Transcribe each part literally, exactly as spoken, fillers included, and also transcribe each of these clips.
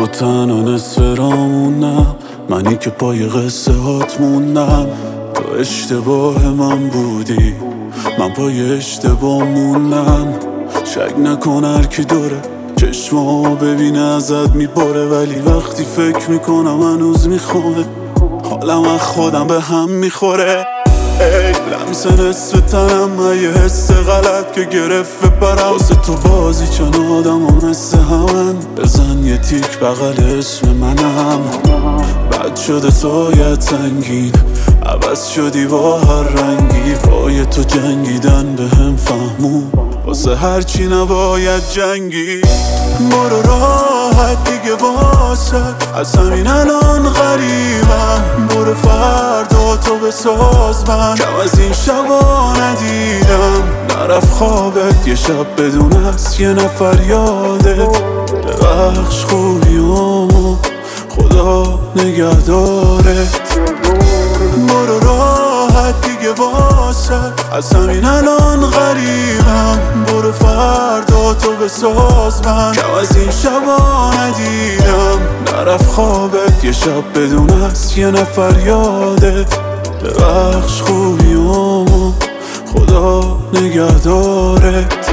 تو تنها نصف رامونم، منی که پای قصه هات موندم. تو اشتباه من بودی، من پای اشتباه موندم. شک نکن هر کی دوره چشمامو ببینه ازت میباره، ولی وقتی فکر میکنم هنوز میخونه، حالم از خودم به هم میخوره. ای لمس نصف تنم، یه حس غلط که گرفت برم. واسه تو بازی چون آدم ها مثل همن، بزن یه تیک بغل اسم منم. بد شده سایت سنگین، عوض شدی با هر رنگی. پای تو جنگیدن به هم فهمون، واسه هرچی نباید جنگی. برو راحت دیگه واسه، از همین الان غریبم. برو فردا تو بساز من، کم از این شبا ندیدم. نرفت خوابت یه شب بدون از یه نفر یادت. ببخش خوبیامو خدا نگهدارت. برو راحت دیگه واسه، از همین الان غریبم. برو فردا تو بساز من، کم از این شبا ندیدم. نرفت خوابت یه شب بدون از یه نفر یادت. ببخش خوبیامو خدا نگهدارت.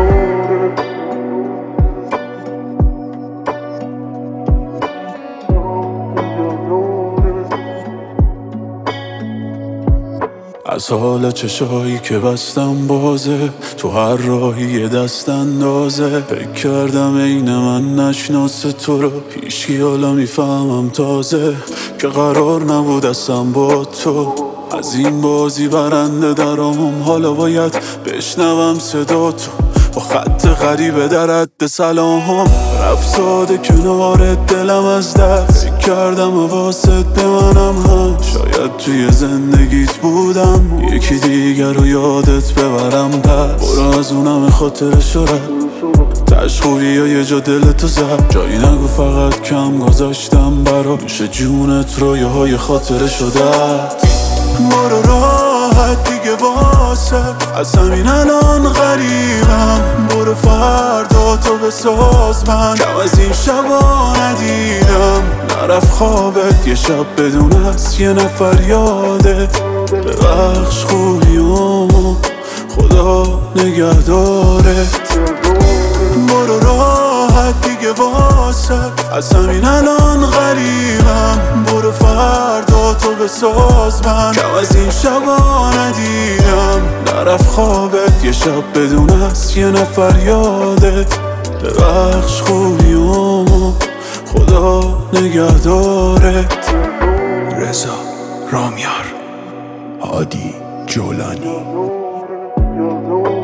از حال چشایی که بستم بازه، تو هر راهی یه دست اندازه. فکر کردم عین من نشناسه تو رو، هیچکی حالا میفهمم تازه که قرار نبود اصلا با تو. از این بازی برنده درام، حالا باید بشنوم صدا تو با خط غریبه در حد سلام. رفت ساده کنارت دلم از دست، فکر کردم واسط به منم هم. شاید توی زندگیت بودم، یکی دیگر رو یادت ببرم. پس برو از اونم خاطر شرد، تش خوبی یا یه جا دلتو زد. جایی نگو فقط کم گذاشتم برا، میشه جونت رو یه های خاطر شدت. برو راحت دیگه واسه، از همین الان غریبم. برو فردا تو بساز من، کم از این شبا ندیدم. نرفت خوابت یه شب بدون از یه نفر یادت. ببخش خوبیامو خدا نگهدارت. برو راحت دیگه واسه، از همین الان غریبم. برو فردا تو بساز من، کم از این شبا ندیدم. نرفت خوابت یه شب بدون از یه نفر یادت. ببخش خوبیامو خدا نگهدارت. رضا رامیار، هادی جولانی.